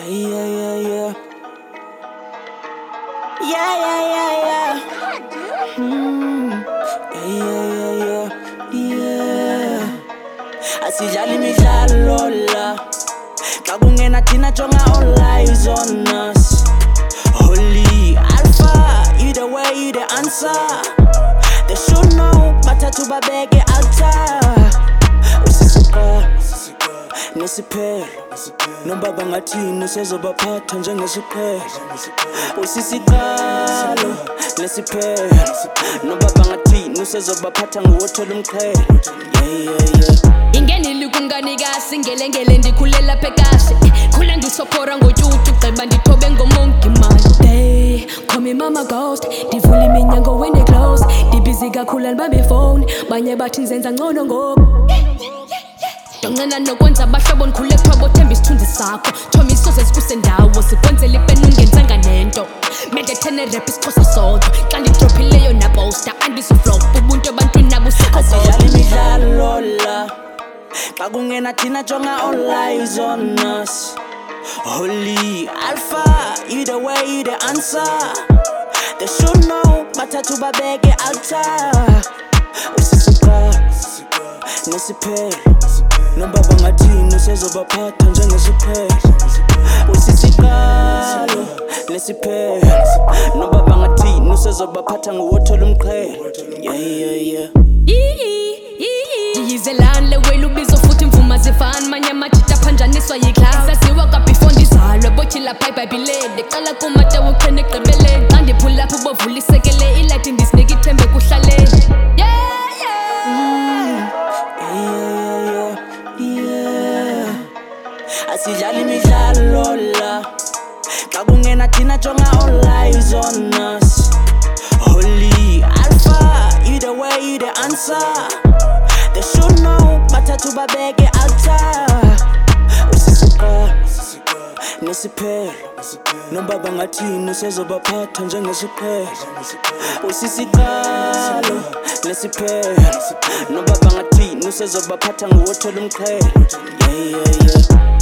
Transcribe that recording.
Yeah, yeah, yeah, yeah. Yeah, yeah, yeah, yeah. Yeah, yeah, yeah, yeah. Asidlala imidlalo la. Xa kungena thina jonga all eyes on us. Holy Alpha, either way, either answer. They should know, bathathu babeke altar. Usisika nesiphelo noma bangathini usezobaphatha njengesiphelo. Usisiqalo nesiphelo noma bangathini usezobaphatha nguwothola umqhele. Yeah, yeah, yeah. Ingenile kunganikazi ngelengele ndikhulela phekahle khule ndisophora ngotyutu gqiba ndithobe ngomongi manje call me mama ghost ndivula iminyango when they close ndibhizi kakhulu andibambe phone banye bathi nzenza ngcono ngoku ndonqena nokwenza abahlobo ndikhule thobo themba isithunzi sakho thomi isoze sikusendawo sikwenzela ipeni ungenzanga nento mendethene rap isixhosa sodwa xa ndidrophileyo naposta andisuflop ubuntu ebantwini nabo asidlala imidlalo la xa kungena thina jonga all eyes on us. Holy Alpha, either way, either answer. They should know, bathathu babeke altar. Usisika nesiphelo noma bangathini usezobaphatha njengesiphelo. Usisikalo nesiphelo noma bangathini usezobaphatha nguwothola umqhele. Yeah, yeah, yeah. Yizelane wena ubizo futhi imvuma zifana manye amajita phanjaniswa yiclass saziwa ka before ndizalwe botyhila bhayibhayibhileni qala kumata uqhene egqibeleni xa ndiphula apho ubovula isekele ilathi ndisinike ithembe kuhlaleni asidlala imidlalo la xa kungena thina jonga all eyes on us. Holy Alpha, either way, either answer. They should know, bathathu babeke altar. Usisika nesiphelo noma bangathini usezobaphatha njengesiphelo. Usisikalo nesiphelo noma bangathini usezobaphatha nguwothola umqhele. Yeah, yeah, yeah.